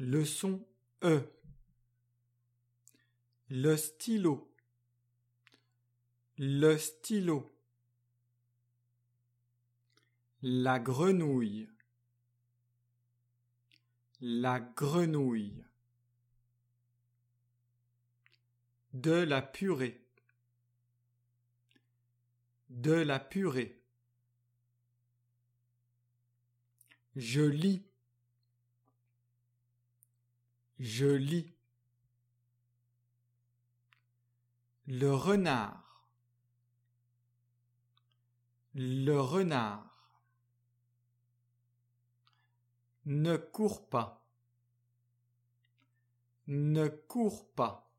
Le son E. Le stylo. Le stylo. La grenouille. La grenouille. De la purée. De la purée. Je lis. Je lis. Le renard. Le renard. Ne cours pas. Ne cours pas.